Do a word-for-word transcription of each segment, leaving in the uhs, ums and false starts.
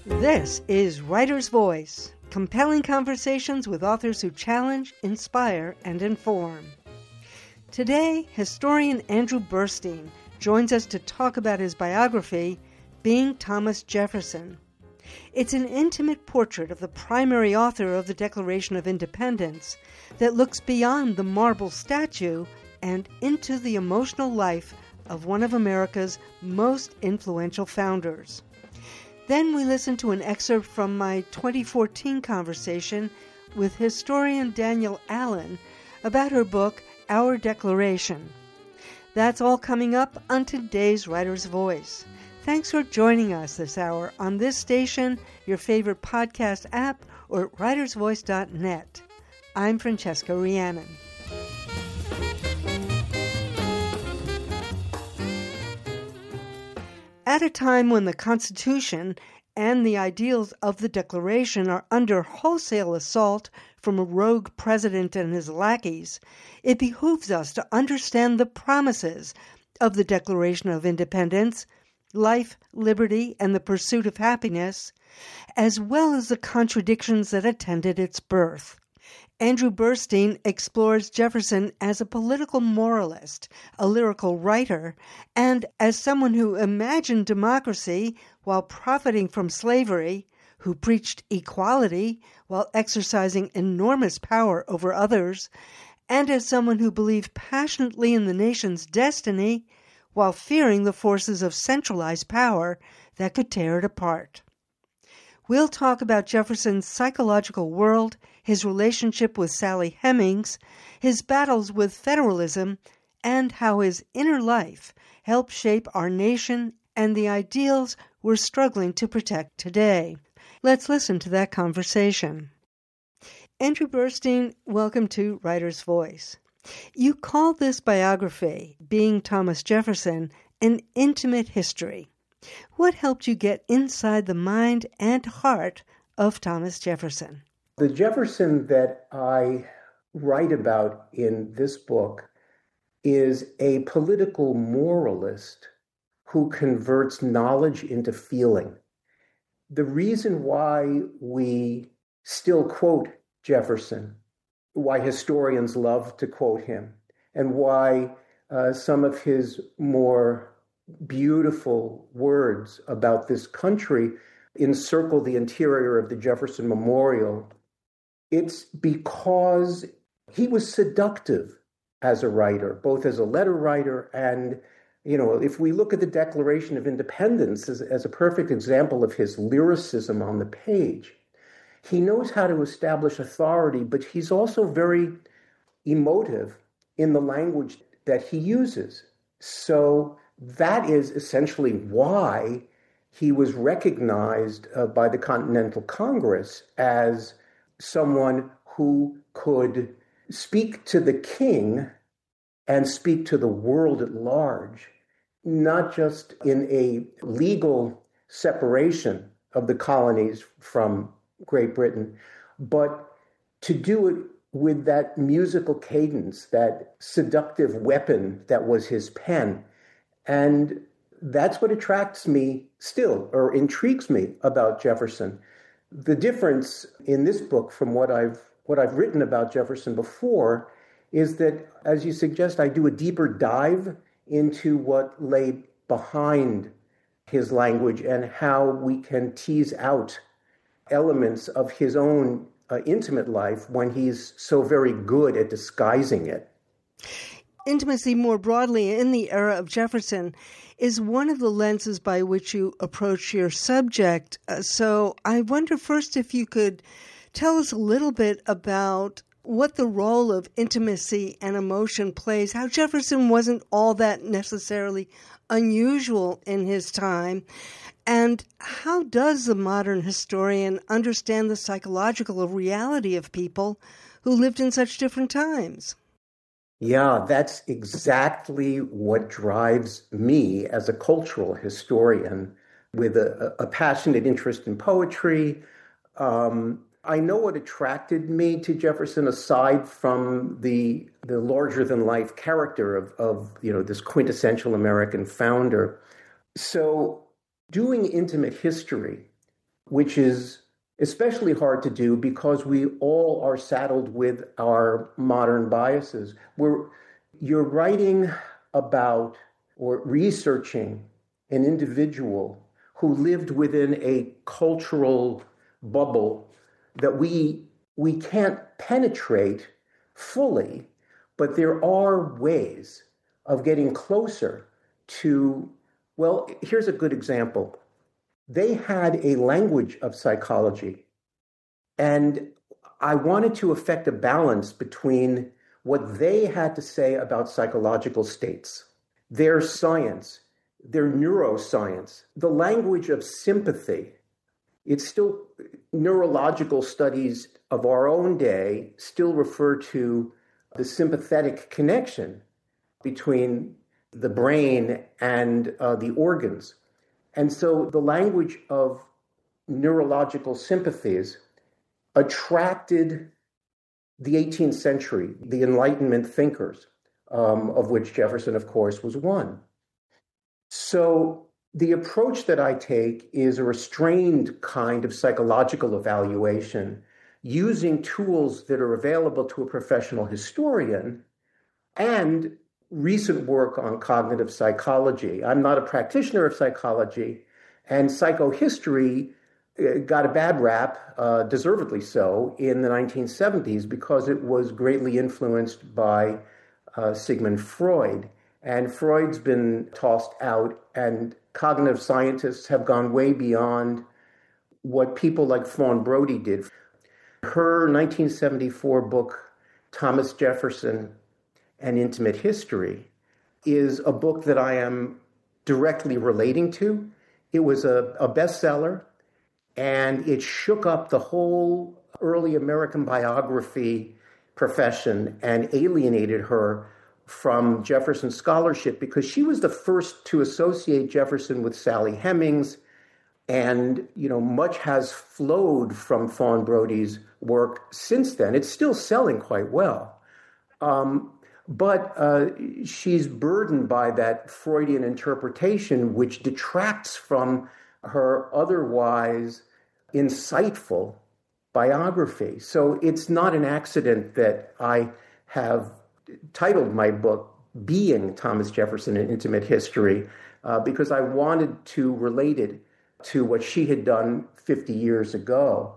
This is Writer's Voice, compelling conversations with authors who challenge, inspire, and inform. Today, historian Andrew Burstein joins us to talk about his biography, Being Thomas Jefferson. It's an intimate portrait of the primary author of the Declaration of Independence that looks beyond the marble statue and into the emotional life of one of America's most influential founders. Then we listen to an excerpt from my twenty fourteen conversation with historian Danielle Allen about her book, Our Declaration. That's all coming up on today's Writer's Voice. Thanks for joining us this hour on this station, your favorite podcast app, or at writers voice dot net. I'm Francesca Rhiannon. At a time when the Constitution and the ideals of the Declaration are under wholesale assault from a rogue president and his lackeys, it behooves us to understand the promises of the Declaration of Independence, life, liberty, and the pursuit of happiness, as well as the contradictions that attended its birth. Andrew Burstein explores Jefferson as a political moralist, a lyrical writer, and as someone who imagined democracy while profiting from slavery, who preached equality while exercising enormous power over others, and as someone who believed passionately in the nation's destiny while fearing the forces of centralized power that could tear it apart. We'll talk about Jefferson's psychological world, his relationship with Sally Hemings, his battles with federalism, and how his inner life helped shape our nation and the ideals we're struggling to protect today. Let's listen to that conversation. Andrew Burstein, welcome to Writer's Voice. You call this biography, Being Thomas Jefferson, an intimate history. What helped you get inside the mind and heart of Thomas Jefferson? The Jefferson that I write about in this book is a political moralist who converts knowledge into feeling. The reason why we still quote Jefferson, why historians love to quote him, and why uh, some of his more beautiful words about this country encircle the interior of the Jefferson Memorial, it's because he was seductive as a writer, both as a letter writer and, you know, if we look at the Declaration of Independence as, as a perfect example of his lyricism on the page, he knows how to establish authority, but he's also very emotive in the language that he uses. So that is essentially why he was recognized uh, by the Continental Congress as someone who could speak to the king and speak to the world at large, not just in a legal separation of the colonies from Great Britain, but to do it with that musical cadence, that seductive weapon that was his pen. And that's what attracts me still, or intrigues me about Jefferson. The difference in this book from what I've what I've written about Jefferson before is that, as you suggest, I do a deeper dive into what lay behind his language and how we can tease out elements of his own uh, intimate life when he's so very good at disguising it. Intimacy more broadly in the era of Jefferson is one of the lenses by which you approach your subject. Uh, so I wonder first if you could tell us a little bit about what the role of intimacy and emotion plays, how Jefferson wasn't all that necessarily unusual in his time, and how does the modern historian understand the psychological reality of people who lived in such different times? Yeah, that's exactly what drives me as a cultural historian with a, a passionate interest in poetry. Um, I know what attracted me to Jefferson, aside from the the larger-than-life character of, of you know this quintessential American founder. So doing intimate history which is especially hard to do because we all are saddled with our modern biases. We're, you're writing about or researching an individual who lived within a cultural bubble that we we can't penetrate fully, but there are ways of getting closer to, well, here's a good example. They had a language of psychology, and I wanted to affect a balance between what they had to say about psychological states, their science, their neuroscience, the language of sympathy. It's still, neurological studies of our own day still refer to the sympathetic connection between the brain and uh, the organs. And so the language of neurological sympathies attracted the eighteenth century, the Enlightenment thinkers, um, of which Jefferson, of course, was one. So the approach that I take is a restrained kind of psychological evaluation using tools that are available to a professional historian and recent work on cognitive psychology. I'm not a practitioner of psychology, and psychohistory got a bad rap, uh, deservedly so, in the nineteen seventies because it was greatly influenced by uh, Sigmund Freud. And Freud's been tossed out, and cognitive scientists have gone way beyond what people like Fawn Brodie did. Her nineteen seventy-four book, Thomas Jefferson, An Intimate History, is a book that I am directly relating to. It was a, a bestseller, and it shook up the whole early American biography profession and alienated her from Jefferson scholarship because she was the first to associate Jefferson with Sally Hemings. And, you know, much has flowed from Fawn Brodie's work since then. It's still selling quite well. Um, but uh, she's burdened by that Freudian interpretation, which detracts from her otherwise insightful biography. So it's not an accident that I have titled my book Being Thomas Jefferson, An Intimate History, uh, because I wanted to relate it to what she had done fifty years ago.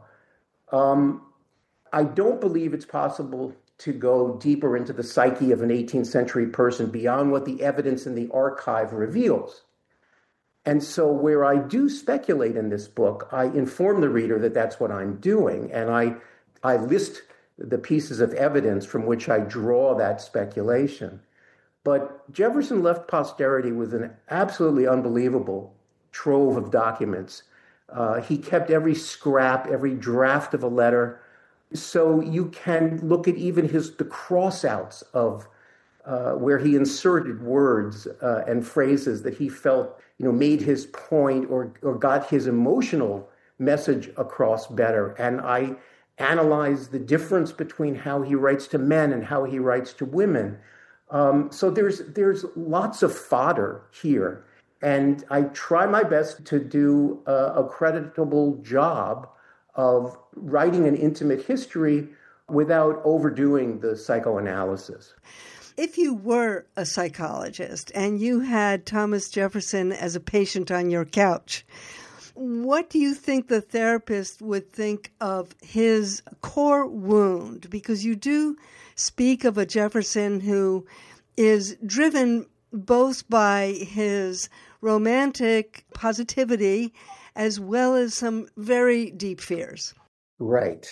Um, I don't believe it's possible to go deeper into the psyche of an eighteenth century person beyond what the evidence in the archive reveals. And so where I do speculate in this book, I inform the reader that that's what I'm doing, and I, I list the pieces of evidence from which I draw that speculation. But Jefferson left posterity with an absolutely unbelievable trove of documents. Uh, he kept every scrap, every draft of a letter. So you can look at even his the crossouts of uh, where he inserted words uh, and phrases that he felt, you know, made his point or or got his emotional message across better. And I analyze the difference between how he writes to men and how he writes to women. Um, so there's there's lots of fodder here. And I try my best to do a, a creditable job of writing an intimate history without overdoing the psychoanalysis. If you were a psychologist and you had Thomas Jefferson as a patient on your couch, what do you think the therapist would think of his core wound? Because you do speak of a Jefferson who is driven both by his romantic positivity as well as some very deep fears. Right.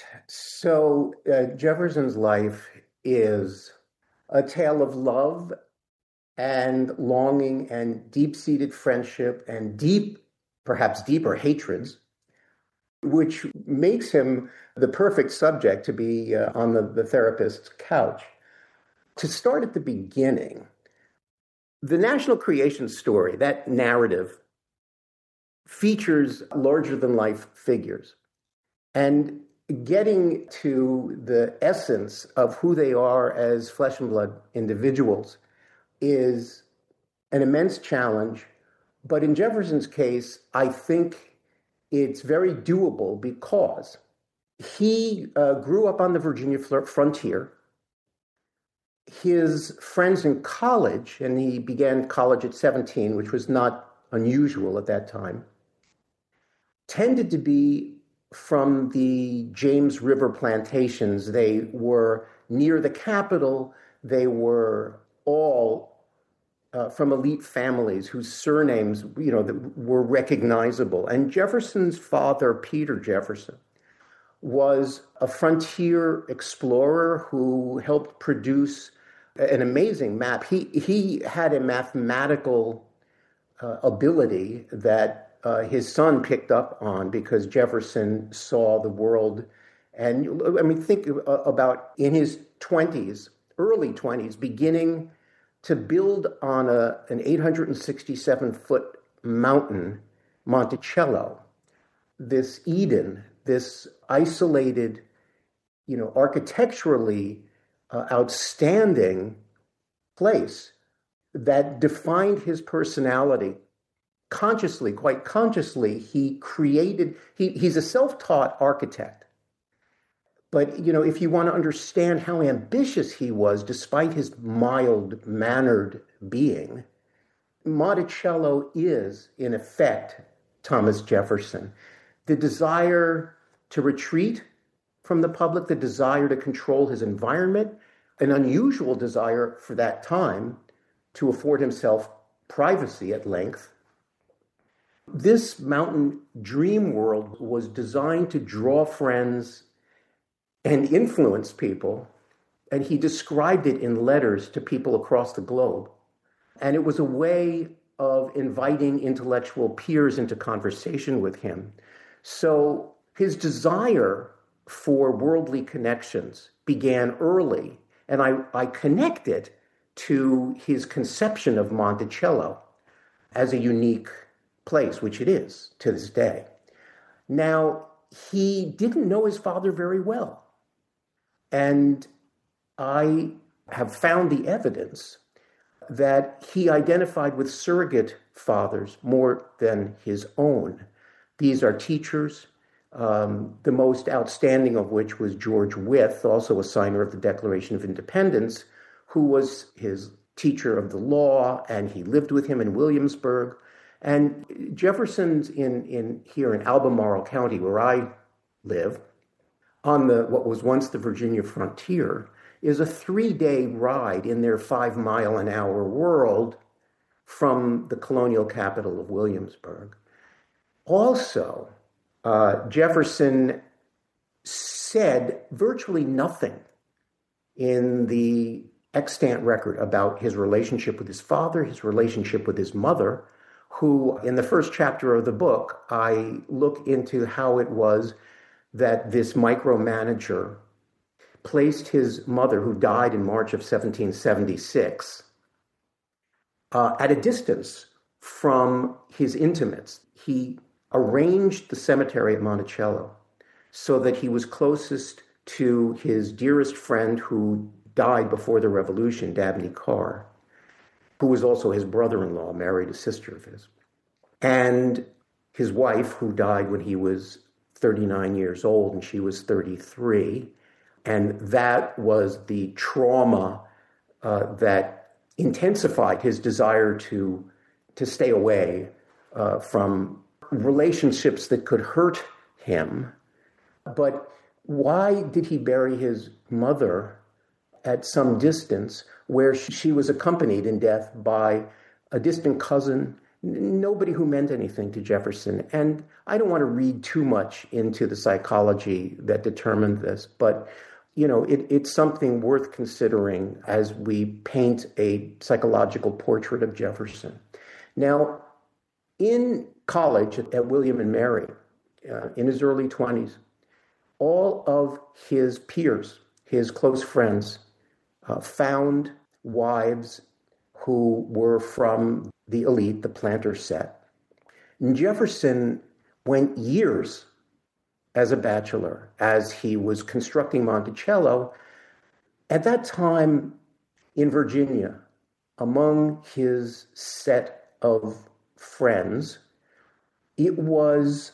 So uh, Jefferson's life is a tale of love and longing and deep-seated friendship and deep, perhaps deeper hatreds, which makes him the perfect subject to be uh, on the, the therapist's couch. To start at the beginning, the national creation story, that narrative, features larger-than-life figures. And getting to the essence of who they are as flesh and blood individuals is an immense challenge. But in Jefferson's case, I think it's very doable because he uh, grew up on the Virginia frontier. His friends in college, and he began college at seventeen, which was not unusual at that time, tended to be from the James River plantations. They were near the capital. They were all uh, from elite families whose surnames, you know, were recognizable. And Jefferson's father, Peter Jefferson, was a frontier explorer who helped produce an amazing map. He he had a mathematical uh, ability that uh, his son picked up on because Jefferson saw the world. And I mean, think about in his twenties, early twenties, beginning to build on a an eight hundred sixty-seven foot mountain, Monticello, this Eden, this isolated, you know, architecturally uh, outstanding place that defined his personality. Consciously, quite consciously, he created, he, he's a self-taught architect. But, you know, if you want to understand how ambitious he was, despite his mild-mannered being, Monticello is, in effect, Thomas Jefferson. The desire to retreat from the public, the desire to control his environment, an unusual desire for that time to afford himself privacy at length. This mountain dream world was designed to draw friends and influence people, and he described it in letters to people across the globe. And it was a way of inviting intellectual peers into conversation with him. So his desire for worldly connections began early, and I, I connect it to his conception of Monticello as a unique place, which it is to this day. Now, he didn't know his father very well, and I have found the evidence that he identified with surrogate fathers more than his own. These are teachers, um, the most outstanding of which was George Wythe, also a signer of the Declaration of Independence, who was his teacher of the law, and he lived with him in Williamsburg. And Jefferson's in, in here in Albemarle County, where I live, on the what was once the Virginia frontier, is a three-day ride in their five-mile-an-hour world from the colonial capital of Williamsburg. Also, uh, Jefferson said virtually nothing in the extant record about his relationship with his father, his relationship with his mother, who, in the first chapter of the book, I look into how it was that this micromanager placed his mother, who died in March of seventeen seventy-six, uh, at a distance from his intimates. He arranged the cemetery at Monticello so that he was closest to his dearest friend who died before the Revolution, Dabney Carr, who was also his brother-in-law, married a sister of his, and his wife, who died when he was thirty-nine years old and she was thirty-three. And that was the trauma uh, that intensified his desire to, to stay away uh, from relationships that could hurt him. But why did he bury his mother at some distance where she was accompanied in death by a distant cousin, nobody who meant anything to Jefferson? And I don't want to read too much into the psychology that determined this, but you know, it, it's something worth considering as we paint a psychological portrait of Jefferson. Now, in college at, at William and Mary, uh, in his early twenties, all of his peers, his close friends, uh, found wives who were from the elite, the planter set. And Jefferson went years as a bachelor, as he was constructing Monticello. At that time in Virginia, among his set of friends, it was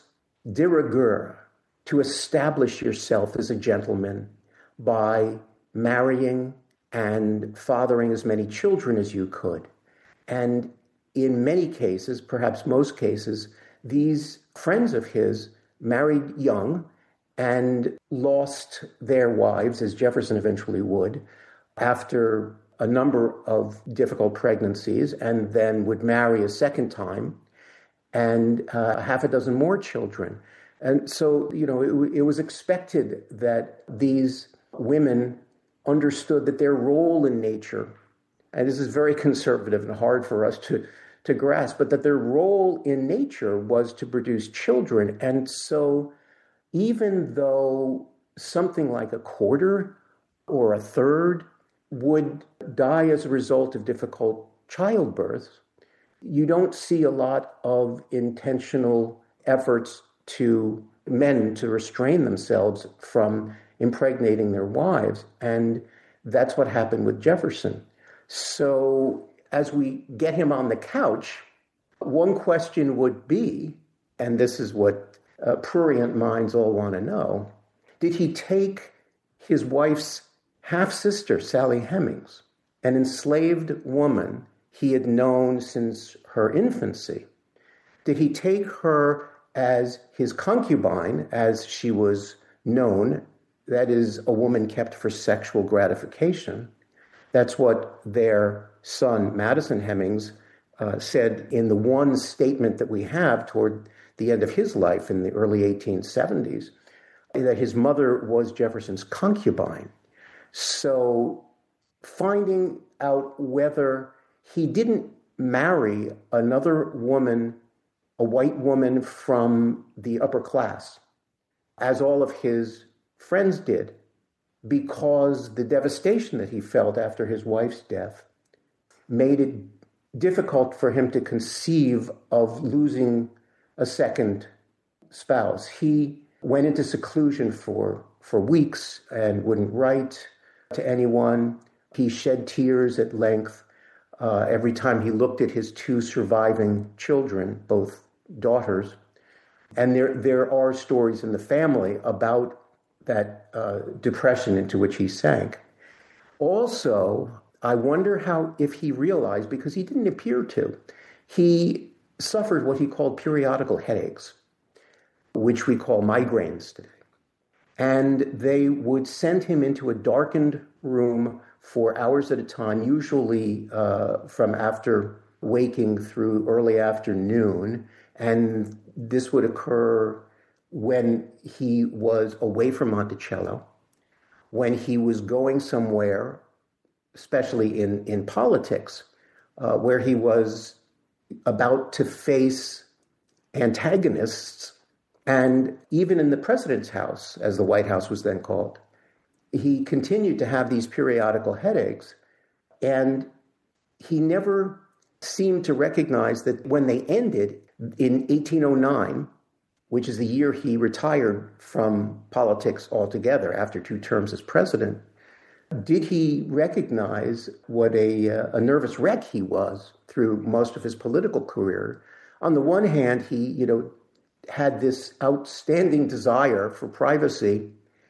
de rigueur, to establish yourself as a gentleman by marrying and fathering as many children as you could. And in many cases, perhaps most cases, these friends of his married young and lost their wives, as Jefferson eventually would, after a number of difficult pregnancies, and then would marry a second time and uh, half a dozen more children. And so, you know, it, it was expected that these women understood that their role in nature, and this is very conservative and hard for us to, to grasp, but that their role in nature was to produce children. And so even though something like a quarter or a third would die as a result of difficult childbirth, you don't see a lot of intentional efforts to men to restrain themselves from impregnating their wives. And that's what happened with Jefferson. So as we get him on the couch, one question would be, and this is what uh, prurient minds all want to know, did he take his wife's half-sister, Sally Hemings, an enslaved woman he had known since her infancy? Did he take her as his concubine, as she was known, that is, a woman kept for sexual gratification? That's what their son, Madison Hemings, uh, said in the one statement that we have toward the end of his life in the early eighteen seventies, that his mother was Jefferson's concubine. So finding out whether he didn't marry another woman, a white woman from the upper class, as all of his friends did, because the devastation that he felt after his wife's death made it difficult for him to conceive of losing a second spouse. He went into seclusion for, for weeks and wouldn't write to anyone. He shed tears at length uh, every time he looked at his two surviving children, both daughters. And there, there are stories in the family about that uh, depression into which he sank. Also, I wonder how, if he realized, because he didn't appear to, he suffered what he called periodical headaches, which we call migraines today. And they would send him into a darkened room for hours at a time, usually uh, from after waking through early afternoon. And this would occur when he was away from Monticello, when he was going somewhere, especially in, in politics, uh, where he was about to face antagonists. And even in the president's house, as the White House was then called, he continued to have these periodical headaches. And he never seemed to recognize that when they ended in eighteen oh nine, which is the year he retired from politics altogether after two terms as president, did he recognize what a, uh, a nervous wreck he was through most of his political career? On the one hand, he, you know, had this outstanding desire for privacy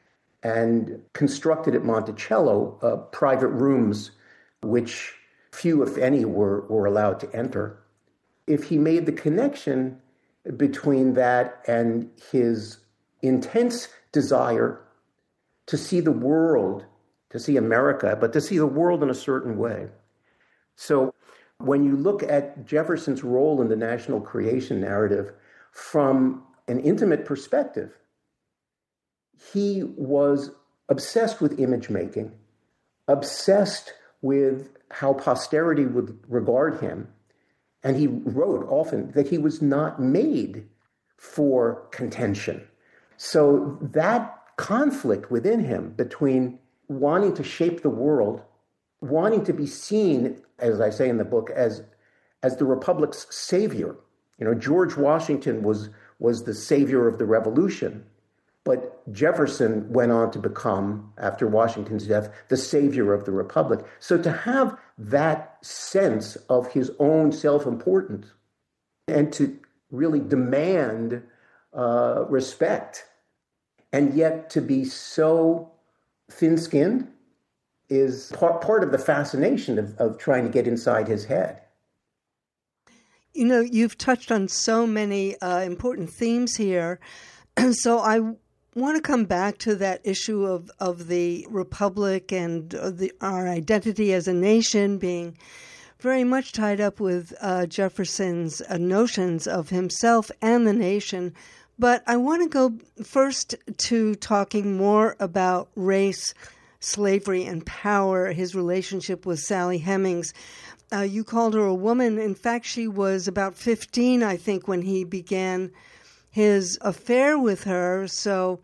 and constructed at Monticello uh, private rooms, which few, if any, were, were allowed to enter. If he made the connection between that and his intense desire to see the world, to see America, but to see the world in a certain way. So when you look at Jefferson's role in the national creation narrative from an intimate perspective, he was obsessed with image making, obsessed with how posterity would regard him. And he wrote often that he was not made for contention. So that conflict within him between wanting to shape the world, wanting to be seen, as I say in the book, as, as the Republic's savior. You know, George Washington was, was the savior of the Revolution, but Jefferson went on to become, after Washington's death, the savior of the Republic. So to have that sense of his own self-importance and to really demand uh, respect. And yet to be so thin-skinned is part, part of the fascination of, of trying to get inside his head. You know, you've touched on so many uh, important themes here. So I want to come back to that issue of, of the republic and the, our identity as a nation being very much tied up with uh, Jefferson's uh, notions of himself and the nation. But I want to go first to talking more about race, slavery, and power, his relationship with Sally Hemings. Uh, you called her a woman. In fact, she was about fifteen, I think, when he began his affair with her. So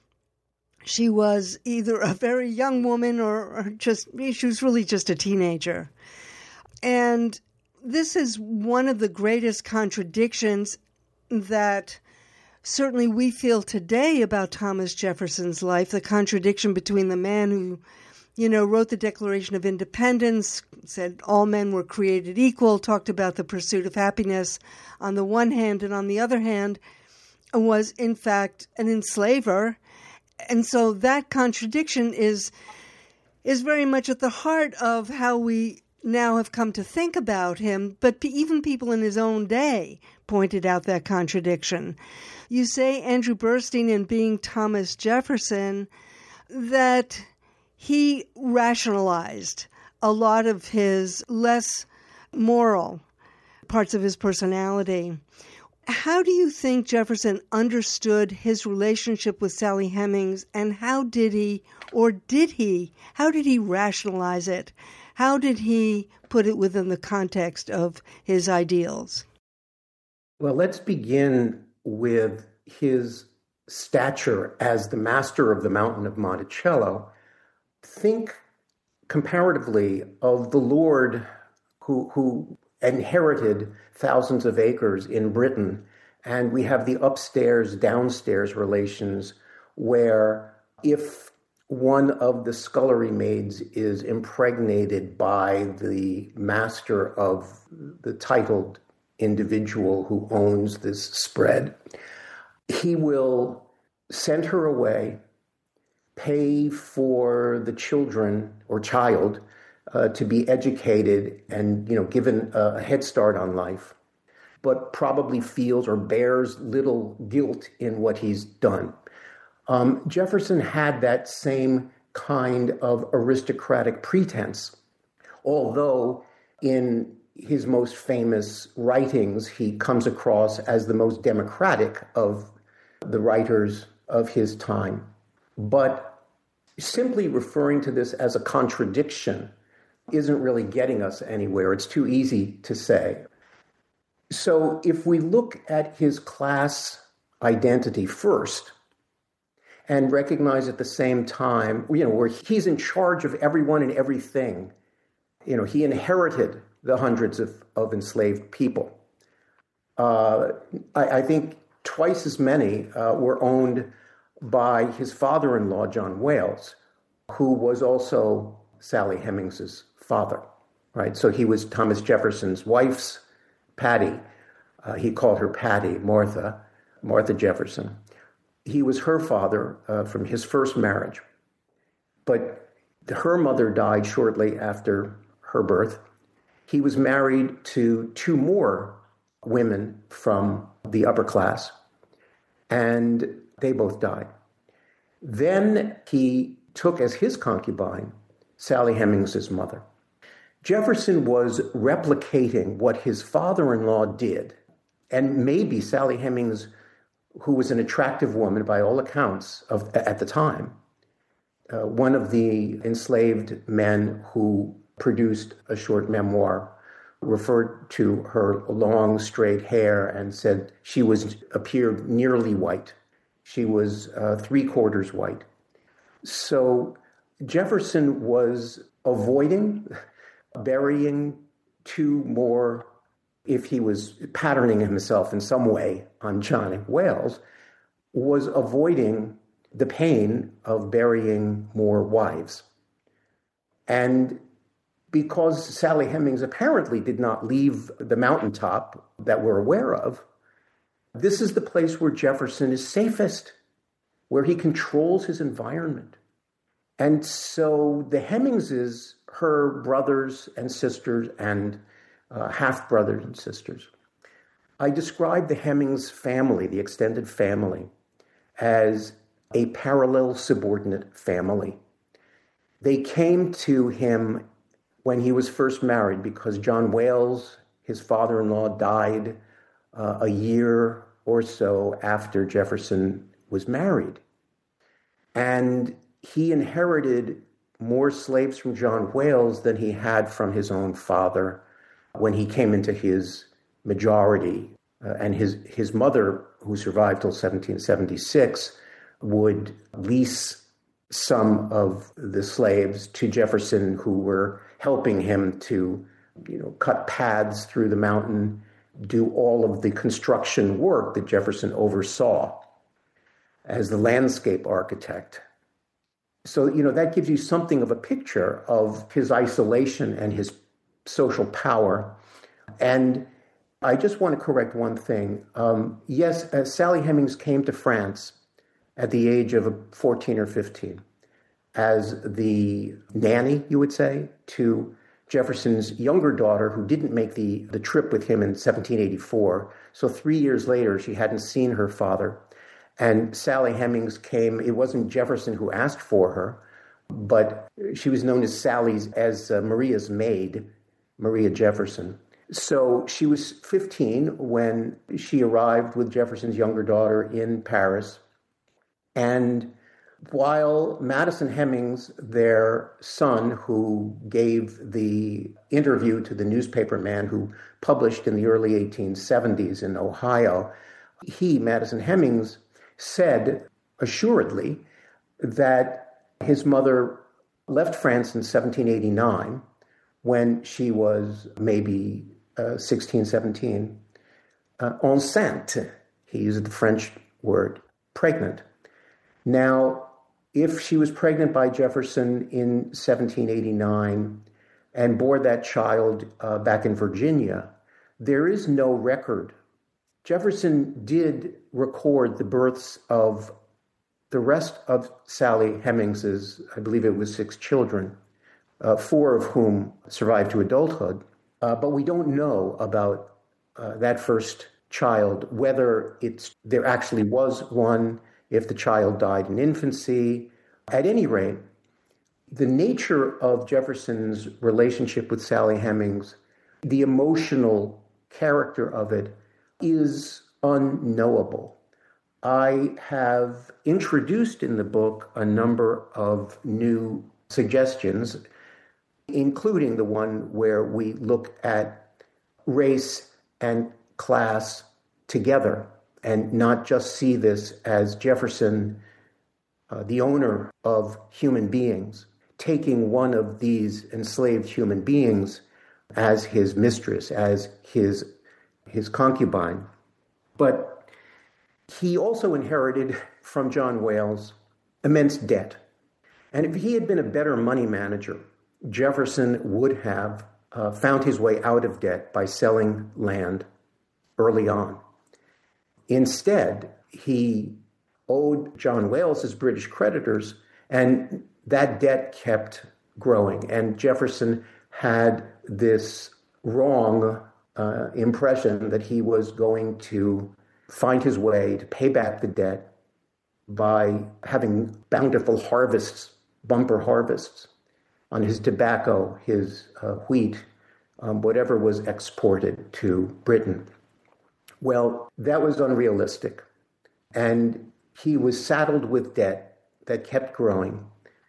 she was either a very young woman or, or just, she was really just a teenager. And this is one of the greatest contradictions that certainly we feel today about Thomas Jefferson's life, the contradiction between the man who, you know, wrote the Declaration of Independence, said all men were created equal, talked about the pursuit of happiness on the one hand, and on the other hand, was in fact an enslaver. And so that contradiction is is very much at the heart of how we now have come to think about him, but even people in his own day pointed out that contradiction. You say, Andrew Burstein, in Being Thomas Jefferson, that he rationalized a lot of his less moral parts of his personality. How do you think Jefferson understood his relationship with Sally Hemings, and how did he, or did he, how did he rationalize it? How did he put it within the context of his ideals? Well, let's begin with his stature as the master of the Mountain of Monticello. Think comparatively of the Lord who, who inherited thousands of acres in Britain, and we have the upstairs-downstairs relations where if one of the scullery maids is impregnated by the master of the titled individual who owns this spread, he will send her away, pay for the children or child uh, to be educated and, you know, given a head start on life, but probably feels or bears little guilt in what he's done. Um, Jefferson had that same kind of aristocratic pretense, although in his most famous writings, he comes across as the most democratic of the writers of his time. But simply referring to this as a contradiction isn't really getting us anywhere. It's too easy to say. So if we look at his class identity first and recognize at the same time, you know, where he's in charge of everyone and everything, you know, he inherited the hundreds of, of enslaved people. Uh, I, I think twice as many uh, were owned by his father-in-law, John Wales, who was also Sally Hemings's father, right? So he was Thomas Jefferson's wife's Patty. Uh, he called her Patty, Martha, Martha Jefferson. He was her father uh, from his first marriage. But her mother died shortly after her birth. He was married to two more women from the upper class, and they both died. Then he took as his concubine Sally Hemings's mother. Jefferson was replicating what his father-in-law did, and maybe Sally Hemings, who was an attractive woman by all accounts of, at the time, uh, one of the enslaved men who produced a short memoir referred to her long, straight hair and said she was appeared nearly white. She was uh, three quarters white. So Jefferson was avoiding burying two more, if he was patterning himself in some way on John Wales, was avoiding the pain of burying more wives. And because Sally Hemings apparently did not leave the mountaintop that we're aware of, This is the place where Jefferson is safest, where he controls his environment. And so the Hemingses, her brothers and sisters and uh, half-brothers and sisters, I describe the Hemings family, the extended family, as a parallel subordinate family. They came to him when he was first married because John Wales, his father-in-law, died uh, a year or so after Jefferson was married. And he inherited more slaves from John Wales than he had from his own father when he came into his majority. Uh, and his, his mother, who survived till seventeen seventy-six, would lease some of the slaves to Jefferson, who were helping him to, you know, cut paths through the mountain, do all of the construction work that Jefferson oversaw as the landscape architect. So, you know, that gives you something of a picture of his isolation and his social power. And I just want to correct one thing. Um, yes, uh, Sally Hemings came to France at the age of fourteen or fifteen as the nanny, you would say, to Jefferson's younger daughter, who didn't make the, the trip with him in seventeen eighty-four. So three years later, she hadn't seen her father. And Sally Hemings came, it wasn't Jefferson who asked for her, but she was known as Sally's, as uh, Maria's maid, Maria Jefferson. So she was fifteen when she arrived with Jefferson's younger daughter in Paris. And while Madison Hemings, their son, who gave the interview to the newspaper man who published in the early eighteen seventies in Ohio, he, Madison Hemings, said assuredly that his mother left France in seventeen eighty-nine when she was maybe uh, sixteen, seventeen, uh, enceinte. He used the French word, pregnant. Now, if she was pregnant by Jefferson in seventeen eighty-nine and bore that child uh, back in Virginia, there is no record. Jefferson did record the births of the rest of Sally Hemings's, I believe it was six children, uh, four of whom survived to adulthood. Uh, but we don't know about uh, that first child, whether it's there actually was one, if the child died in infancy. At any rate, the nature of Jefferson's relationship with Sally Hemings, the emotional character of it, is unknowable. I have introduced in the book a number of new suggestions, including the one where we look at race and class together and not just see this as Jefferson, uh, the owner of human beings, taking one of these enslaved human beings as his mistress, as his his concubine. But he also inherited from John Wales immense debt. And if he had been a better money manager, Jefferson would have uh, found his way out of debt by selling land early on. Instead, he owed John Wales his British creditors, and that debt kept growing. And Jefferson had this wrong uh, impression that he was going to find his way to pay back the debt by having bountiful harvests, bumper harvests on his tobacco, his uh, wheat, um, whatever was exported to Britain. Well, that was unrealistic. And he was saddled with debt that kept growing.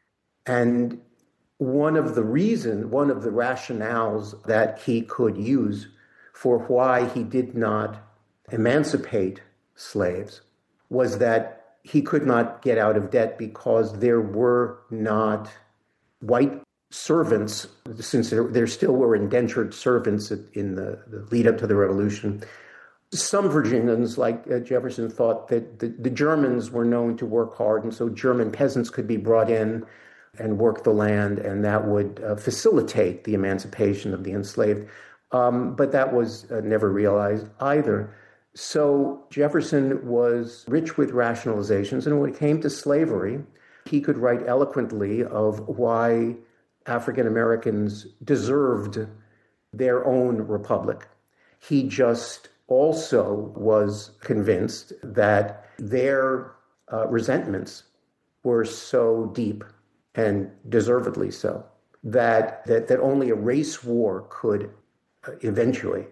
And one of the reasons, one of the rationales that he could use for why he did not emancipate slaves was that he could not get out of debt because there were not white servants, since there, there still were indentured servants in the, the lead up to the Revolution. Some Virginians, like uh, Jefferson, thought that the, the Germans were known to work hard, and so German peasants could be brought in and work the land, and that would uh, facilitate the emancipation of the enslaved. Um, but that was uh, never realized either. So Jefferson was rich with rationalizations, and when it came to slavery, he could write eloquently of why African Americans deserved their own republic. He just also was convinced that their uh, resentments were so deep, and deservedly so, that, that, that only a race war could eventuate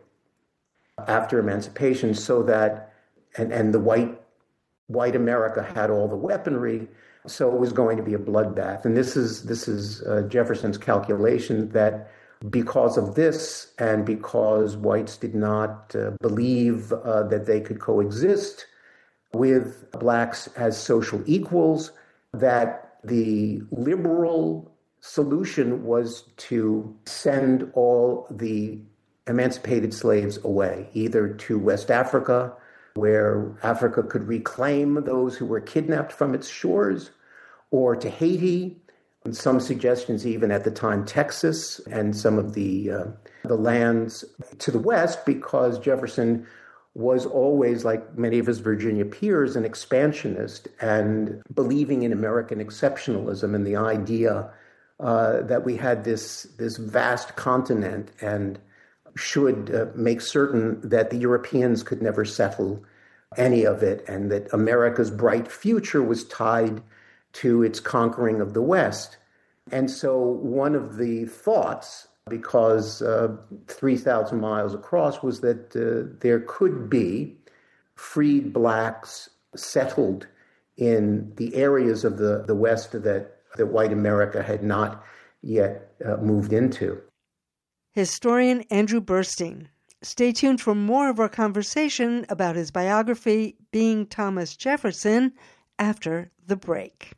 after emancipation, so that, and, and the white white America had all the weaponry, so it was going to be a bloodbath. And this is this is uh, Jefferson's calculation that because of this, and because whites did not uh, believe uh, that they could coexist with blacks as social equals, that the liberal solution was to send all the emancipated slaves away, either to West Africa, where Africa could reclaim those who were kidnapped from its shores, or to Haiti, and some suggestions even at the time Texas, and some of the uh, the lands to the west, because Jefferson was always, like many of his Virginia peers, an expansionist and believing in American exceptionalism and the idea uh, that we had this this vast continent and should uh, make certain that the Europeans could never settle any of it, and that America's bright future was tied to its conquering of the West. And so one of the thoughts, because uh, three thousand miles across, was that uh, there could be freed blacks settled in the areas of the, the West that, that white America had not yet uh, moved into. Historian Andrew Burstein. Stay tuned for more of our conversation about his biography, Being Thomas Jefferson, after the break.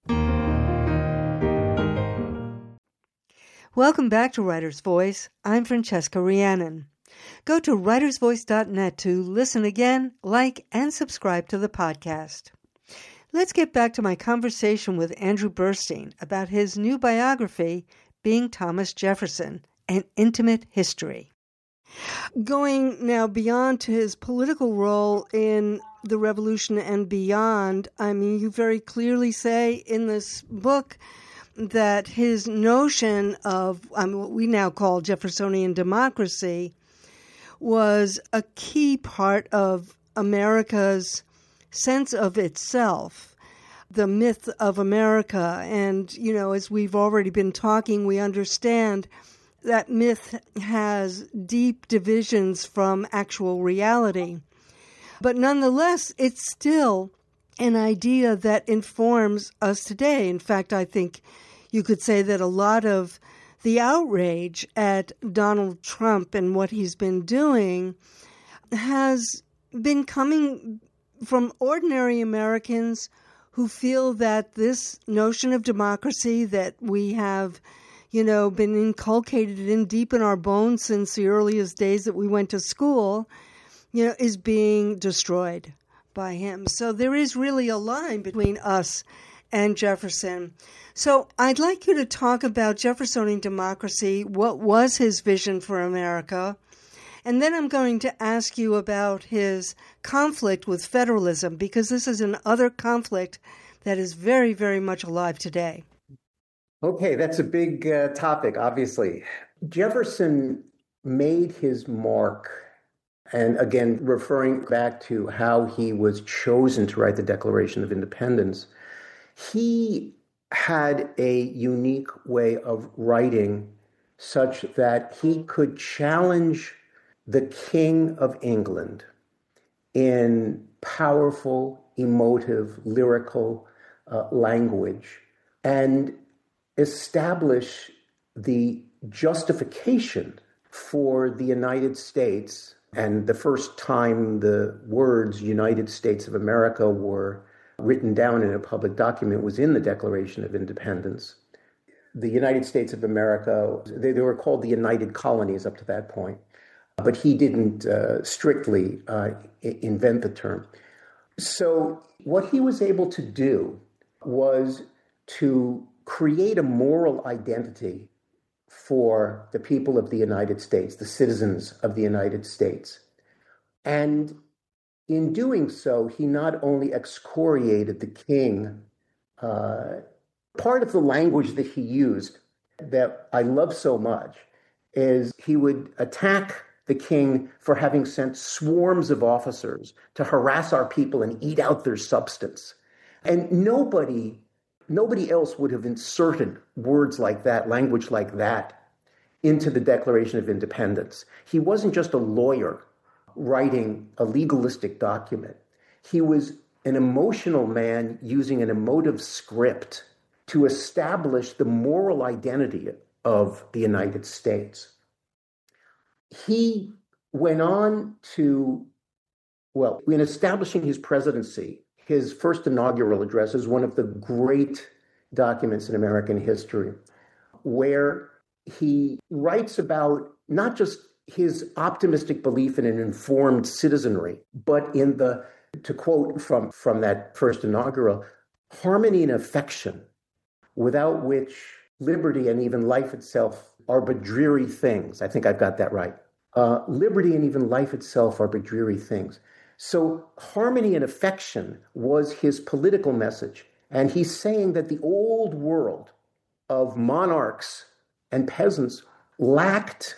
Welcome back to Writer's Voice. I'm Francesca Rhiannon. Go to writers voice dot net to listen again, like, and subscribe to the podcast. Let's get back to my conversation with Andrew Burstein about his new biography, Being Thomas Jefferson, An Intimate History. Going now beyond to his political role in the Revolution and beyond, I mean, you very clearly say in this book that his notion of I mean, what we now call Jeffersonian democracy was a key part of America's sense of itself, the myth of America. And, you know, as we've already been talking, we understand that myth has deep divisions from actual reality. But nonetheless, it's still an idea that informs us today. In fact, I think you could say that a lot of the outrage at Donald Trump and what he's been doing has been coming from ordinary Americans who feel that this notion of democracy that we have, you know, been inculcated in deep in our bones since the earliest days that we went to school, you know, is being destroyed by him. So there is really a line between us and Jefferson. So I'd like you to talk about Jeffersonian democracy. What was his vision for America? And then I'm going to ask you about his conflict with federalism, because this is another conflict that is very, very much alive today. Okay, that's a big uh, topic, obviously. Jefferson made his mark, and again, referring back to how he was chosen to write the Declaration of Independence, he had a unique way of writing such that he could challenge the King of England in powerful, emotive, lyrical uh, language and establish the justification for the United States. And the first time the words United States of America were written down in a public document was in the Declaration of Independence. The United States of America, they, they were called the United Colonies up to that point, but he didn't uh, strictly uh, invent the term. So what he was able to do was to create a moral identity for the people of the United States, the citizens of the United States. And in doing so, he not only excoriated the king, uh, part of the language that he used that I love so much is he would attack the king for having sent swarms of officers to harass our people and eat out their substance. And nobody, nobody else would have inserted words like that, language like that, into the Declaration of Independence. He wasn't just a lawyer writing a legalistic document. He was an emotional man using an emotive script to establish the moral identity of the United States. He went on to, well, in establishing his presidency, his first inaugural address is one of the great documents in American history, where he writes about not just his optimistic belief in an informed citizenry, but in the, to quote from, from that first inaugural, harmony and affection, without which liberty and even life itself are but dreary things. I think I've got that right. Uh, liberty and even life itself are but dreary things. So harmony and affection was his political message. And he's saying that the old world of monarchs and peasants lacked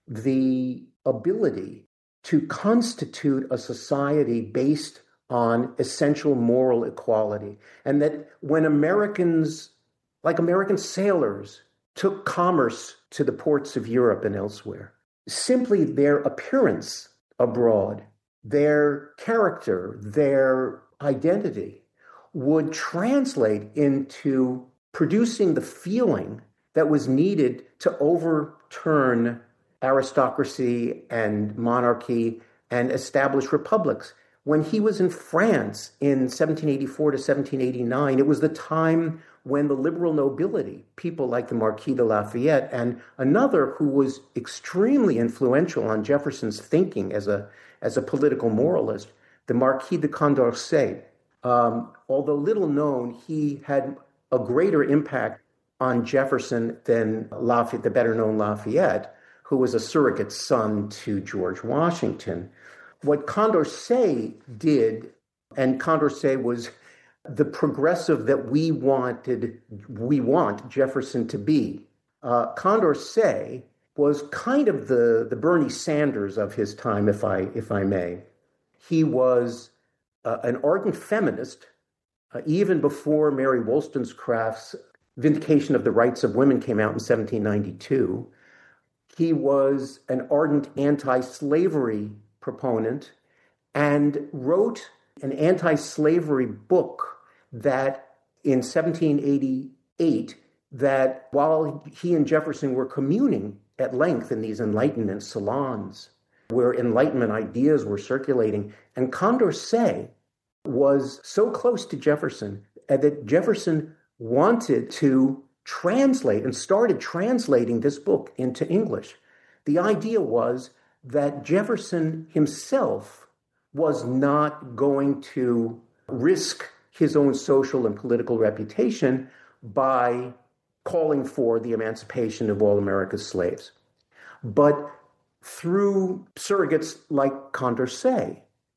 the ability to constitute a society based on essential moral equality. And that when Americans, like American sailors, took commerce to the ports of Europe and elsewhere, simply their appearance abroad, their character, their identity would translate into producing the feeling that was needed to overturn aristocracy and monarchy and establish republics. When he was in France in seventeen eighty-four to seventeen eighty-nine, it was the time when the liberal nobility, people like the Marquis de Lafayette and another who was extremely influential on Jefferson's thinking as a, as a political moralist, the Marquis de Condorcet, um, although little known, he had a greater impact on Jefferson than Lafayette, the better-known Lafayette, who was a surrogate son to George Washington. What Condorcet did, and Condorcet was the progressive that we wanted, we want Jefferson to be. Uh, Condorcet was kind of the, the Bernie Sanders of his time, if I, if I may. He was uh, an ardent feminist, uh, even before Mary Wollstonecraft's Vindication of the Rights of Women came out in seventeen ninety-two. He was an ardent anti-slavery proponent and wrote an anti-slavery book that in seventeen eighty-eight, that while he and Jefferson were communing at length in these Enlightenment salons, where Enlightenment ideas were circulating, and Condorcet was so close to Jefferson that Jefferson wanted to translate and started translating this book into English. The idea was that Jefferson himself was not going to risk his own social and political reputation by calling for the emancipation of all America's slaves. But through surrogates like Condorcet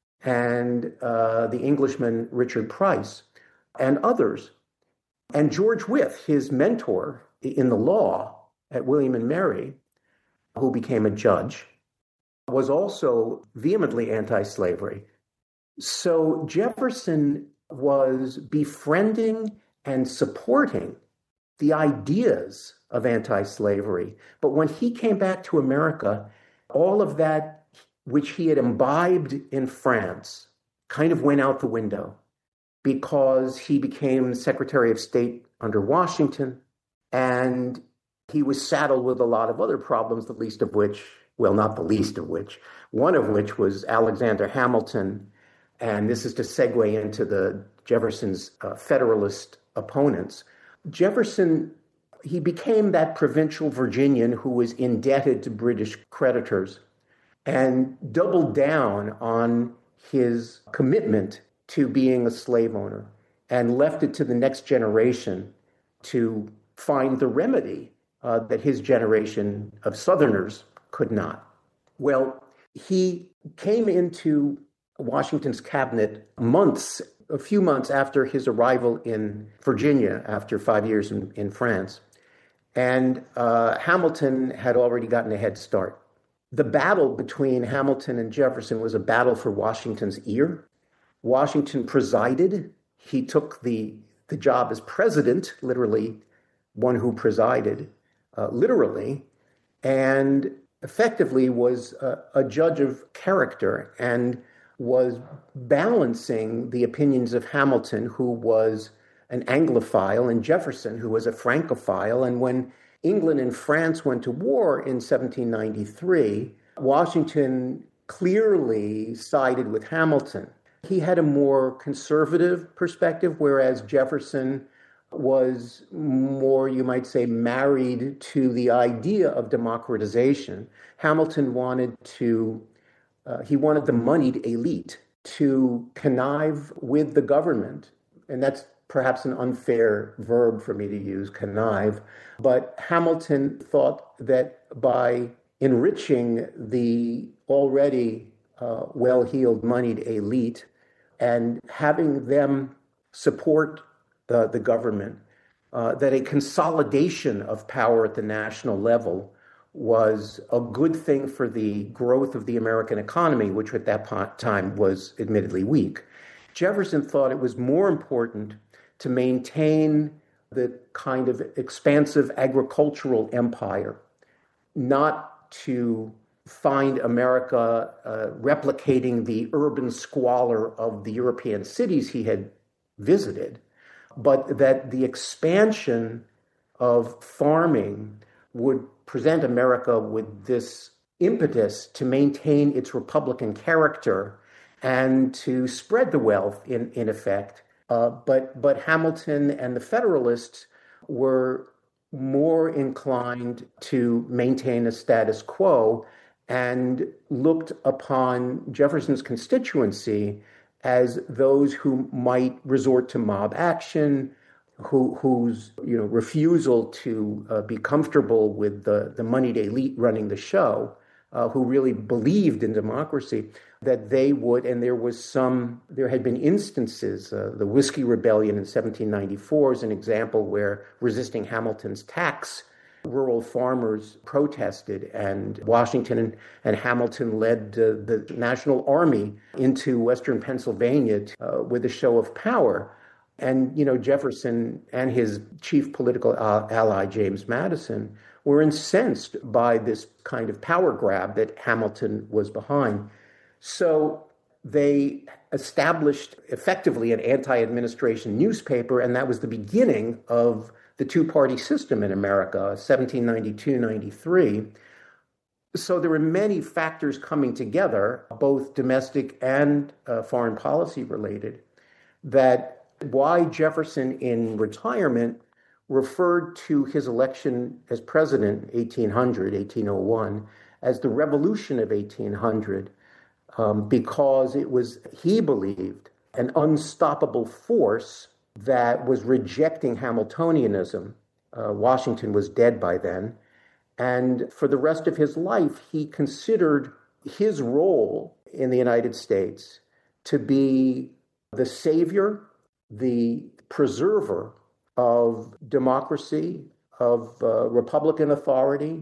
and uh, the Englishman Richard Price and others, and George Wythe, his mentor in the law at William and Mary, who became a judge, was also vehemently anti-slavery. So Jefferson was befriending and supporting the ideas of anti-slavery. But when he came back to America, all of that which he had imbibed in France kind of went out the window, because he became Secretary of State under Washington, and he was saddled with a lot of other problems, the least of which, well, not the least of which, one of which was Alexander Hamilton, and this is to segue into the Jefferson's uh, Federalist opponents. Jefferson, he became that provincial Virginian who was indebted to British creditors and doubled down on his commitment to being a slave owner and left it to the next generation to find the remedy uh, that his generation of Southerners could not. Well, he came into Washington's cabinet months, a few months after his arrival in Virginia after five years in, in France. And uh, Hamilton had already gotten a head start. The battle between Hamilton and Jefferson was a battle for Washington's ear. Washington presided. He took the, the job as president, literally, one who presided, uh, literally, and effectively was a, a judge of character and was balancing the opinions of Hamilton, who was an Anglophile, and Jefferson, who was a Francophile. And when England and France went to war in seventeen ninety-three, Washington clearly sided with Hamilton. He had a more conservative perspective, whereas Jefferson was more, you might say, married to the idea of democratization. Hamilton wanted to, uh, he wanted the moneyed elite to connive with the government. And that's perhaps an unfair verb for me to use, connive. But Hamilton thought that by enriching the already uh, well-heeled moneyed elite and having them support the, the government, uh, that a consolidation of power at the national level was a good thing for the growth of the American economy, which at that time was admittedly weak. Jefferson thought it was more important to maintain the kind of expansive agricultural empire, not to find America uh, replicating the urban squalor of the European cities he had visited, but that the expansion of farming would present America with this impetus to maintain its Republican character and to spread the wealth, in, in effect. Uh, but, but Hamilton and the Federalists were more inclined to maintain a status quo and looked upon Jefferson's constituency as those who might resort to mob action, who, whose you know refusal to uh, be comfortable with the, the moneyed elite running the show, uh, who really believed in democracy, that they would, and there was some, there had been instances, uh, the Whiskey Rebellion in seventeen ninety-four is an example where resisting Hamilton's tax, rural farmers protested, and Washington and, and Hamilton led uh, the National Army into Western Pennsylvania uh, with a show of power. And, you know, Jefferson and his chief political uh, ally, James Madison, were incensed by this kind of power grab that Hamilton was behind. So they established effectively an anti-administration newspaper, and that was the beginning of the two-party system in America, seventeen ninety-two ninety-three. So there were many factors coming together, both domestic and uh, foreign policy related, that why Jefferson in retirement referred to his election as president, eighteen hundred, eighteen oh one, as the Revolution of eighteen hundred, um, because it was, he believed, an unstoppable force that was rejecting Hamiltonianism. Uh, Washington was dead by then. And for the rest of his life, he considered his role in the United States to be the savior, the preserver of democracy, of uh, Republican authority,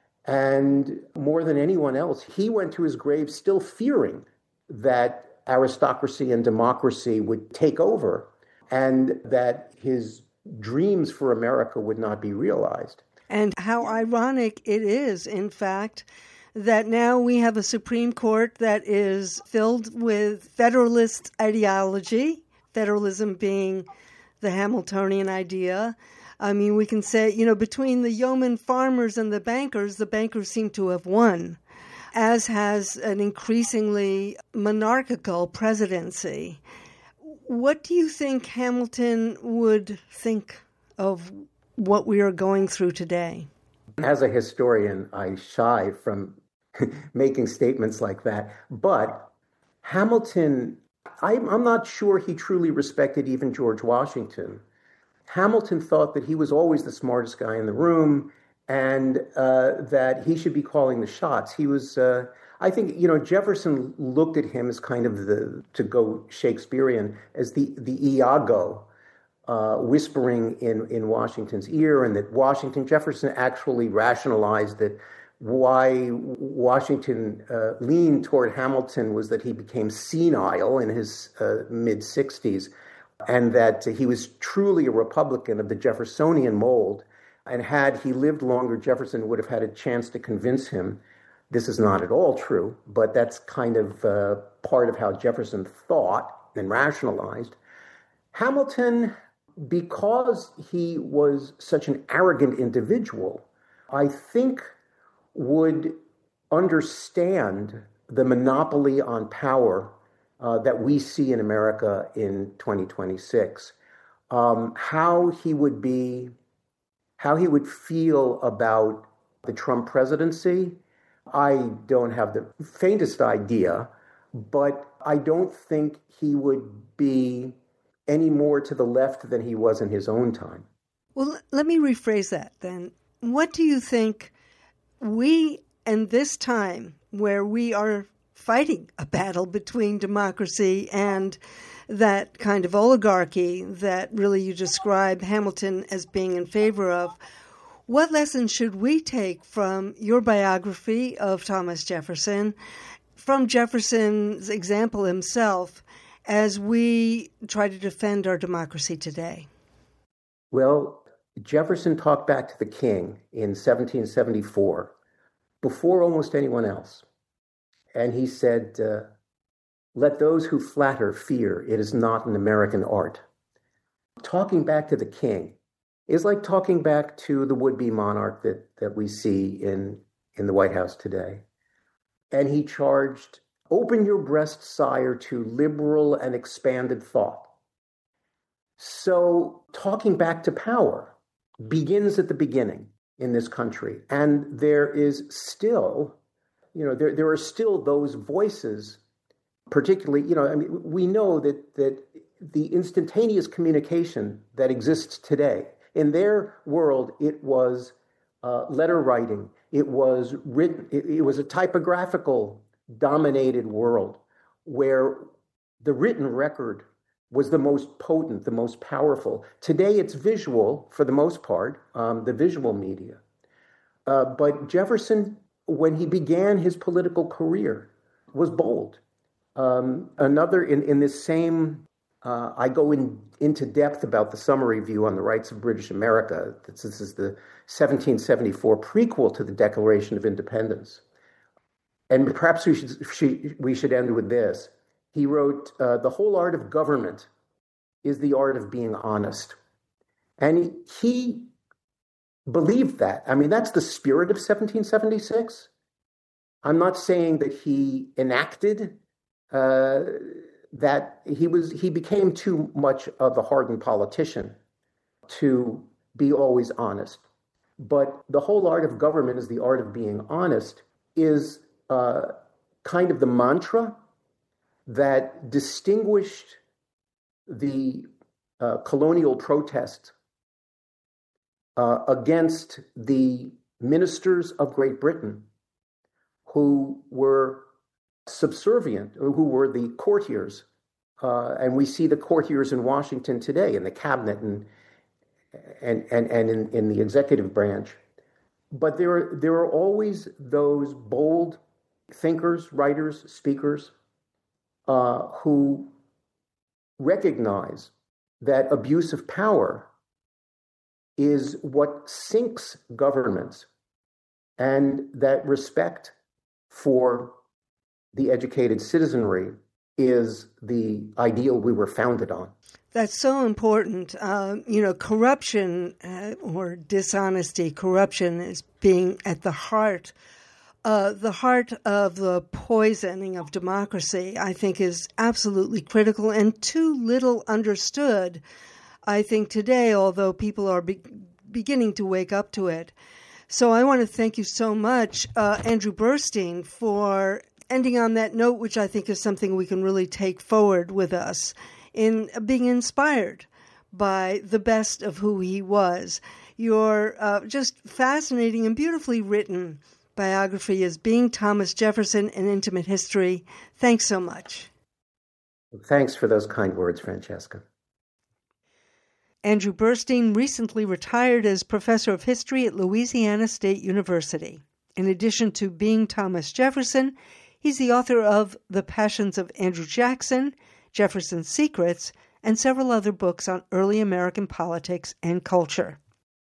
and more than anyone else, he went to his grave still fearing that aristocracy and democracy would take over and that his dreams for America would not be realized. And how ironic it is, in fact, that now we have a Supreme Court that is filled with Federalist ideology, federalism being the Hamiltonian idea. I mean, we can say, you know, between the yeoman farmers and the bankers, the bankers seem to have won, as has an increasingly monarchical presidency. What do you think Hamilton would think of what we are going through today? As a historian, I shy from making statements like that. But Hamilton, I'm, I'm not sure he truly respected even George Washington. Hamilton thought that he was always the smartest guy in the room and uh, that he should be calling the shots. He was, uh, I think, you know, Jefferson looked at him as kind of the, to go Shakespearean, as the, the Iago uh, whispering in, in Washington's ear, and that Washington, Jefferson actually rationalized that why Washington uh, leaned toward Hamilton was that he became senile in his uh, mid-sixties, and that he was truly a Republican of the Jeffersonian mold. And had he lived longer, Jefferson would have had a chance to convince him. This is not at all true, but that's kind of uh, part of how Jefferson thought and rationalized. Hamilton, because he was such an arrogant individual, I think would understand the monopoly on power uh, that we see in America in twenty twenty-six. Um, how he would be, how he would feel about the Trump presidency, I don't have the faintest idea, but I don't think he would be any more to the left than he was in his own time. Well, let me rephrase that then. What do you think we, in this time where we are fighting a battle between democracy and that kind of oligarchy that really you describe Hamilton as being in favor of, what lessons should we take from your biography of Thomas Jefferson, from Jefferson's example himself, as we try to defend our democracy today? Well, Jefferson talked back to the king in seventeen seventy-four, before almost anyone else. And he said, uh, let those who flatter fear, it is not an American art. Talking back to the king is like talking back to the would-be monarch that, that we see in, in the White House today. And he charged, open your breast, sire, to liberal and expanded thought. So talking back to power begins at the beginning in this country. And there is still, you know, there, there are still those voices, particularly, you know, I mean, we know that, that the instantaneous communication that exists today, in their world, it was uh, letter writing. It was written. It, it was a typographical dominated world where the written record was the most potent, the most powerful. Today, it's visual for the most part, um, the visual media. Uh, but Jefferson, when he began his political career, was bold. Um, another in, in this same. Uh, I go in, into depth about the summary view on the rights of British America. This, this is the seventeen seventy-four prequel to the Declaration of Independence. And perhaps we should, we should end with this. He wrote, uh, the whole art of government is the art of being honest. And he, he believed that. I mean, that's the spirit of seventeen seventy-six. I'm not saying that he enacted uh, that he was he became too much of a hardened politician to be always honest. But the whole art of government is the art of being honest is uh, kind of the mantra that distinguished the uh, colonial protest uh, against the ministers of Great Britain who were subservient, who were the courtiers. Uh, and we see the courtiers in Washington today in the cabinet and and and, and in, in the executive branch. But there are, there are always those bold thinkers, writers, speakers uh, who recognize that abuse of power is what sinks governments, and that respect for the educated citizenry is the ideal we were founded on. That's so important. Uh, you know, corruption uh, or dishonesty, corruption is being at the heart, uh, the heart of the poisoning of democracy, I think is absolutely critical and too little understood, I think, today, although people are be- beginning to wake up to it. So I want to thank you so much, uh, Andrew Burstein, for ending on that note, which I think is something we can really take forward with us in being inspired by the best of who he was. You're uh, just fascinating and beautifully written biography is Being Thomas Jefferson, An Intimate History. Thanks so much. Thanks for those kind words, Francesca. Andrew Burstein recently retired as professor of history at Louisiana State University. In addition to Being Thomas Jefferson, he's the author of The Passions of Andrew Jackson, Jefferson's Secrets, and several other books on early American politics and culture.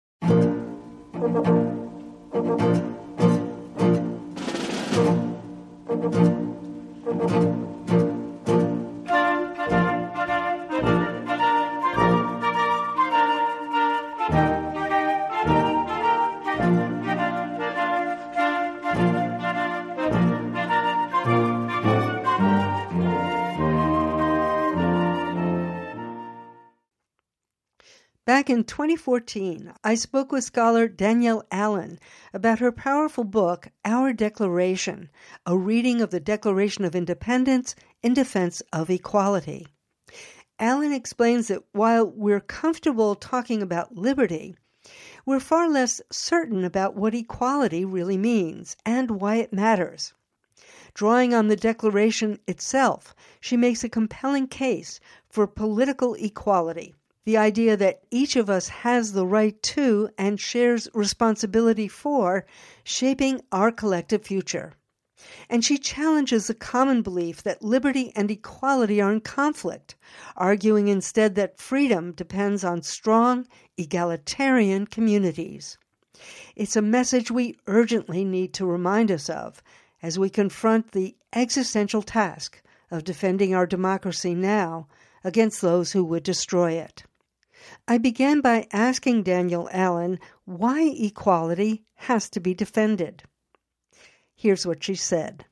Back in twenty fourteen, I spoke with scholar Danielle Allen about her powerful book, Our Declaration, a reading of the Declaration of Independence in defense of equality. Allen explains that while we're comfortable talking about liberty, we're far less certain about what equality really means and why it matters. Drawing on the Declaration itself, she makes a compelling case for political equality. The idea that each of us has the right to and shares responsibility for shaping our collective future. And she challenges the common belief that liberty and equality are in conflict, arguing instead that freedom depends on strong, egalitarian communities. It's a message we urgently need to remind us of as we confront the existential task of defending our democracy now against those who would destroy it. I began by asking Danielle Allen why equality has to be defended. Here's what she said.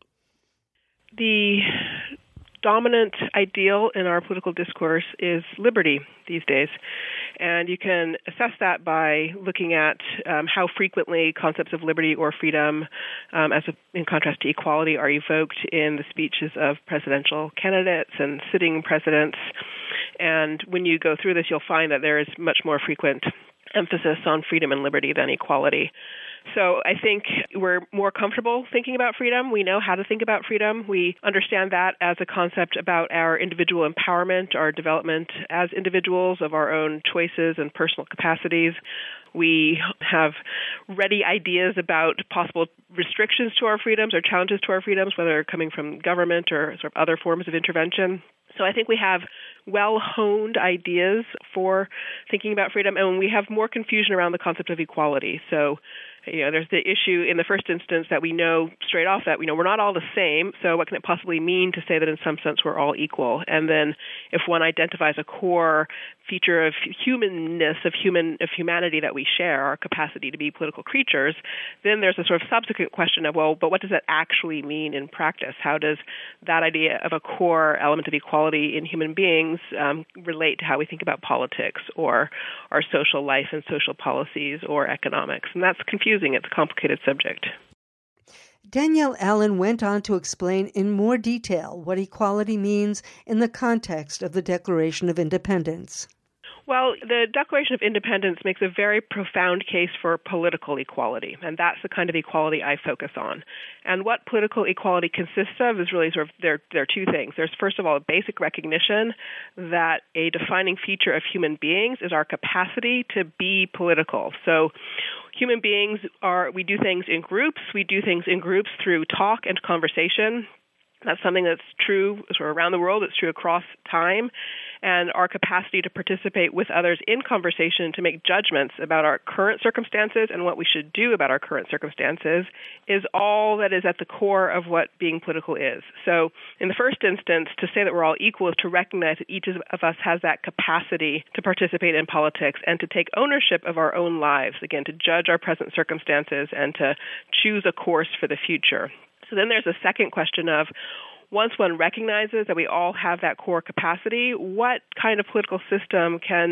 The dominant ideal in our political discourse is liberty these days. And you can assess that by looking at um, how frequently concepts of liberty or freedom, um, as a, in contrast to equality, are evoked in the speeches of presidential candidates and sitting presidents. And when you go through this, you'll find that there is much more frequent emphasis on freedom and liberty than equality. So I think we're more comfortable thinking about freedom. We know how to think about freedom. We understand that as a concept about our individual empowerment, our development as individuals of our own choices and personal capacities. We have ready ideas about possible restrictions to our freedoms or challenges to our freedoms, whether coming from government or sort of other forms of intervention. So I think we have well-honed ideas for thinking about freedom, and we have more confusion around the concept of equality. So, you know, there's the issue in the first instance that we know straight off that, you know, we're not all the same, so what can it possibly mean to say that in some sense we're all equal? And then if one identifies a core feature of humanness, of human of humanity that we share, our capacity to be political creatures, then there's a sort of subsequent question of, well, but what does that actually mean in practice? How does that idea of a core element of equality in human beings um, relate to how we think about politics or our social life and social policies or economics? And that's confusing. It's a complicated subject. Danielle Allen went on to explain in more detail what equality means in the context of the Declaration of Independence. Well, the Declaration of Independence makes a very profound case for political equality, and that's the kind of equality I focus on. And what political equality consists of is really sort of, there, there are two things. There's, first of all, a basic recognition that a defining feature of human beings is our capacity to be political. So human beings are, we do things in groups. We do things in groups through talk and conversation. That's something that's true sort of around the world. It's true across time. And our capacity to participate with others in conversation to make judgments about our current circumstances and what we should do about our current circumstances is all that is at the core of what being political is. So in the first instance, to say that we're all equal is to recognize that each of us has that capacity to participate in politics and to take ownership of our own lives, again, to judge our present circumstances and to choose a course for the future. So then there's a second question of, once one recognizes that we all have that core capacity, what kind of political system can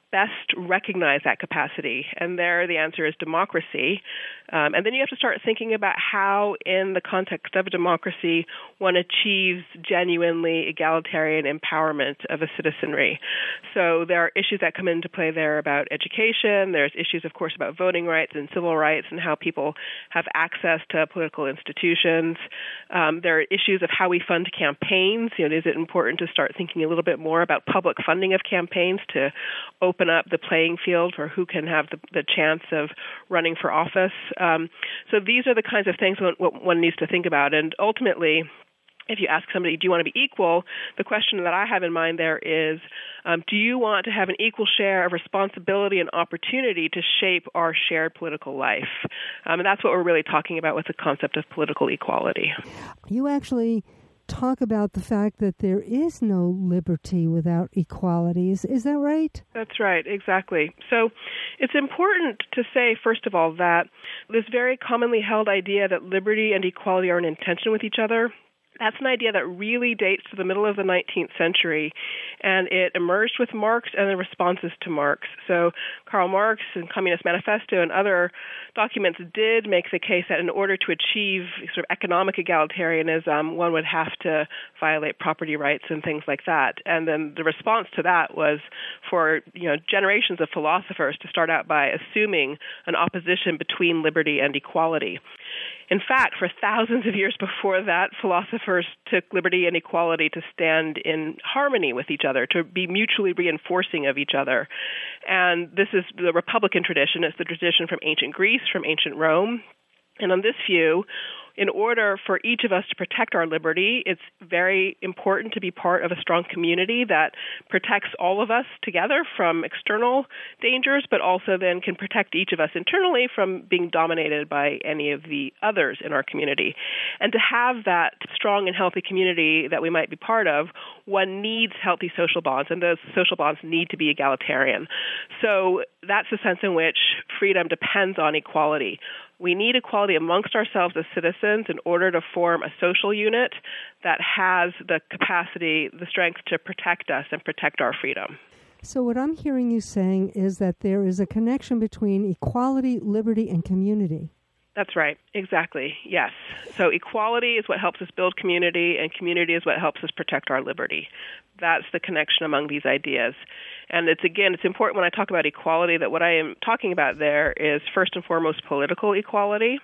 best recognize that capacity? And there the answer is democracy. Um, and then you have to start thinking about how, in the context of a democracy, one achieves genuinely egalitarian empowerment of a citizenry. So there are issues that come into play there about education. There's issues, of course, about voting rights and civil rights and how people have access to political institutions. Um, there are issues of how we fund campaigns. You know, is it important to start thinking a little bit more about public funding of campaigns to open up the playing field for who can have the, the chance of running for office? Um, so these are the kinds of things one, one needs to think about. And ultimately, if you ask somebody, do you want to be equal, the question that I have in mind there is, um, do you want to have an equal share of responsibility and opportunity to shape our shared political life? Um, and that's what we're really talking about with the concept of political equality. You actually talk about the fact that there is no liberty without equality. Is, is that right? That's right, exactly. So it's important to say, first of all, that this very commonly held idea that liberty and equality are in tension with each other, that's an idea that really dates to the middle of the nineteenth century, and it emerged with Marx and the responses to Marx. So Karl Marx and Communist Manifesto and other documents did make the case that in order to achieve sort of economic egalitarianism, one would have to violate property rights and things like that. And then the response to that was for, you know, generations of philosophers to start out by assuming an opposition between liberty and equality. In fact, for thousands of years before that, philosophers took liberty and equality to stand in harmony with each other, to be mutually reinforcing of each other. And this is the Republican tradition. It's the tradition from ancient Greece, from ancient Rome. And on this view, in order for each of us to protect our liberty, it's very important to be part of a strong community that protects all of us together from external dangers, but also then can protect each of us internally from being dominated by any of the others in our community. And to have that strong and healthy community that we might be part of, one needs healthy social bonds, and those social bonds need to be egalitarian. So that's the sense in which freedom depends on equality. We need equality amongst ourselves as citizens in order to form a social unit that has the capacity, the strength to protect us and protect our freedom. So what I'm hearing you saying is that there is a connection between equality, liberty, and community. That's right. Exactly. Yes. So equality is what helps us build community, and community is what helps us protect our liberty. That's the connection among these ideas. And it's, again, it's important when I talk about equality that what I am talking about there is first and foremost political equality.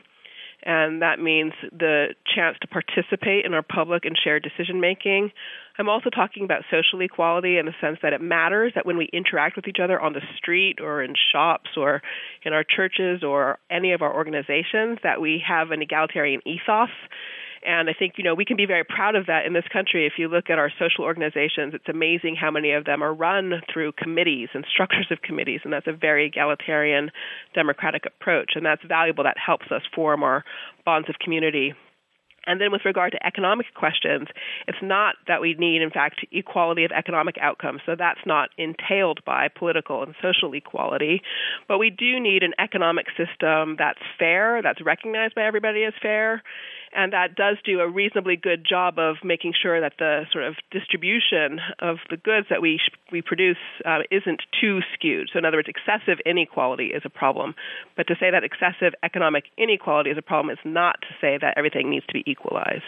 And that means the chance to participate in our public and shared decision-making. I'm also talking about social equality in the sense that it matters that when we interact with each other on the street or in shops or in our churches or any of our organizations, that we have an egalitarian ethos. And I think, you know, we can be very proud of that in this country. If you look at our social organizations, it's amazing how many of them are run through committees and structures of committees, and that's a very egalitarian democratic approach. And that's valuable. That helps us form our bonds of community. And then with regard to economic questions, it's not that we need, in fact, equality of economic outcomes. So that's not entailed by political and social equality. But we do need an economic system that's fair, that's recognized by everybody as fair, and that does do a reasonably good job of making sure that the sort of distribution of the goods that we we produce uh, isn't too skewed. So in other words, excessive inequality is a problem. But to say that excessive economic inequality is a problem is not to say that everything needs to be equalized.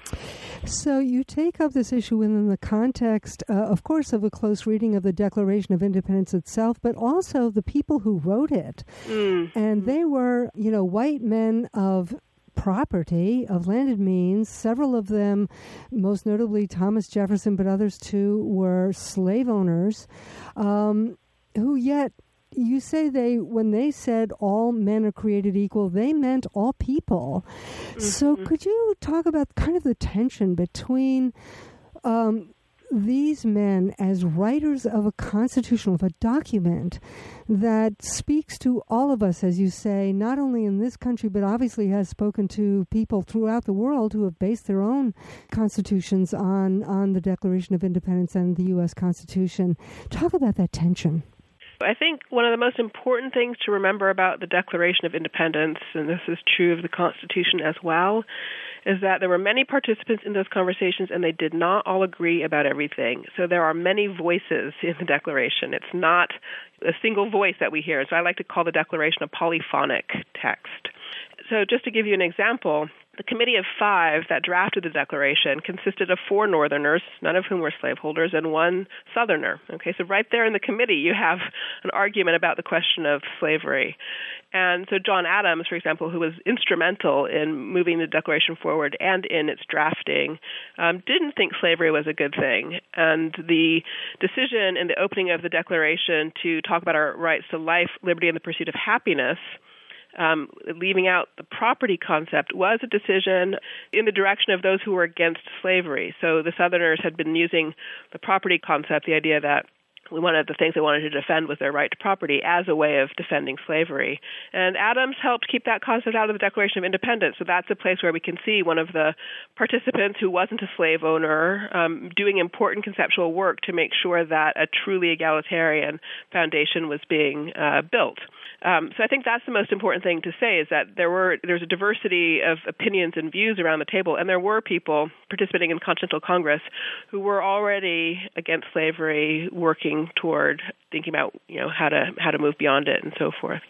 So you take up this issue within the context, uh, of course, of a close reading of the Declaration of Independence itself, but also the people who wrote it. Mm. And they were, you know, white men of property, of landed means. Several of them, most notably Thomas Jefferson, but others too, were slave owners, um, who yet, you say they, when they said all men are created equal, they meant all people. Mm-hmm. So could you talk about kind of the tension between um, these men as writers of a constitution, of a document that speaks to all of us, as you say, not only in this country, but obviously has spoken to people throughout the world who have based their own constitutions on, on the Declaration of Independence and the U S Constitution. Talk about that tension. I think one of the most important things to remember about the Declaration of Independence, and this is true of the Constitution as well, is that there were many participants in those conversations and they did not all agree about everything. So there are many voices in the Declaration. It's not a single voice that we hear. So I like to call the Declaration a polyphonic text. So just to give you an example, the Committee of Five that drafted the Declaration consisted of four Northerners, none of whom were slaveholders, and one Southerner. Okay, so right there in the committee you have an argument about the question of slavery. And so John Adams, for example, who was instrumental in moving the Declaration forward and in its drafting, um, didn't think slavery was a good thing. And the decision in the opening of the Declaration to talk about our rights to life, liberty, and the pursuit of happiness, Um, leaving out the property concept, was a decision in the direction of those who were against slavery. So the Southerners had been using the property concept, the idea that one of the things they wanted to defend was their right to property, as a way of defending slavery. And Adams helped keep that concept out of the Declaration of Independence. So that's a place where we can see one of the participants who wasn't a slave owner um, doing important conceptual work to make sure that a truly egalitarian foundation was being uh, built. Um, so I think that's the most important thing to say, is that there were there's a diversity of opinions and views around the table, and there were people participating in Continental Congress who were already against slavery, working toward thinking about you know how to how to move beyond it and so forth.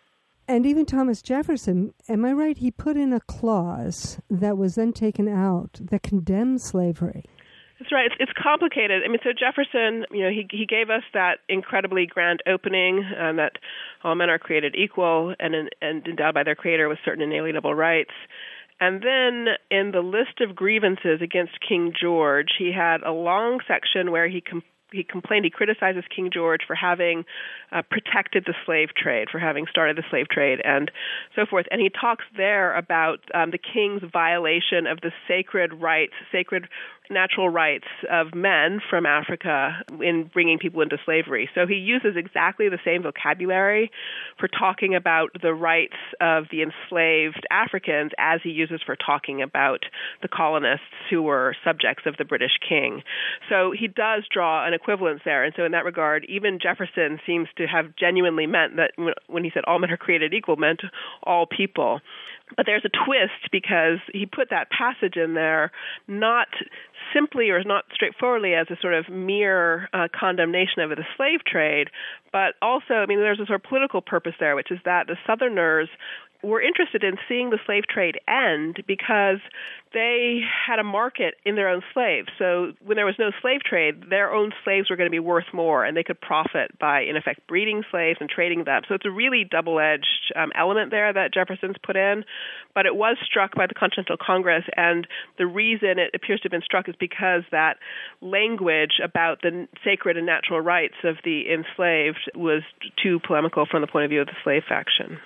And even Thomas Jefferson, am I right? He put in a clause that was then taken out that condemned slavery. That's right. It's, it's complicated. I mean, so Jefferson, you know, he he gave us that incredibly grand opening um, that all men are created equal and and endowed by their Creator with certain inalienable rights. And then in the list of grievances against King George, he had a long section where he com- he complained, he criticizes King George for having uh, protected the slave trade, for having started the slave trade, and so forth. And he talks there about um, the king's violation of the sacred rights, sacred natural rights of men from Africa in bringing people into slavery. So he uses exactly the same vocabulary for talking about the rights of the enslaved Africans as he uses for talking about the colonists who were subjects of the British king. So he does draw an equivalence there. And so in that regard, even Jefferson seems to have genuinely meant that when he said all men are created equal, meant all people. But there's a twist, because he put that passage in there not simply or not straightforwardly as a sort of mere uh, condemnation of the slave trade, but also, I mean, there's a sort of political purpose there, which is that the Southerners were interested in seeing the slave trade end because they had a market in their own slaves. So when there was no slave trade, their own slaves were going to be worth more, and they could profit by, in effect, breeding slaves and trading them. So it's a really double-edged um, element there that Jefferson's put in, but it was struck by the Continental Congress, and the reason it appears to have been struck is because that language about the sacred and natural rights of the enslaved was too polemical from the point of view of the slave faction.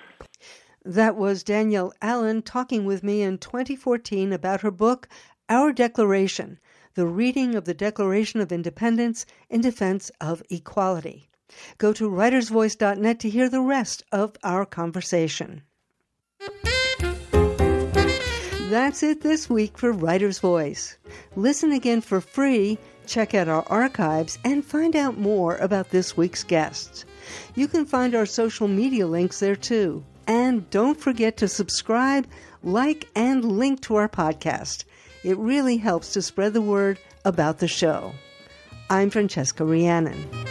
That was Danielle Allen talking with me in twenty fourteen about her book, Our Declaration, the reading of the Declaration of Independence in defense of equality. Go to writers voice dot net to hear the rest of our conversation. That's it this week for Writer's Voice. Listen again for free, check out our archives, and find out more about this week's guests. You can find our social media links there too. And don't forget to subscribe, like, and link to our podcast. It really helps to spread the word about the show. I'm Francesca Rhiannon.